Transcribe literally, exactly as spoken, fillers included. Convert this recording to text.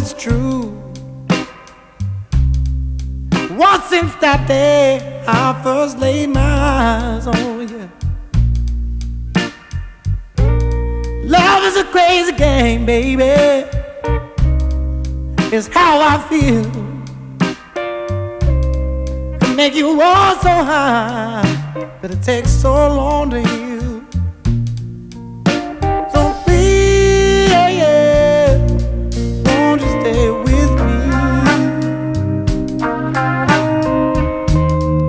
it's true. What since that day I first laid my eyes on you. Love is a crazy game, baby. It's how I feel. Can make you walk so high, but it takes so long to heal.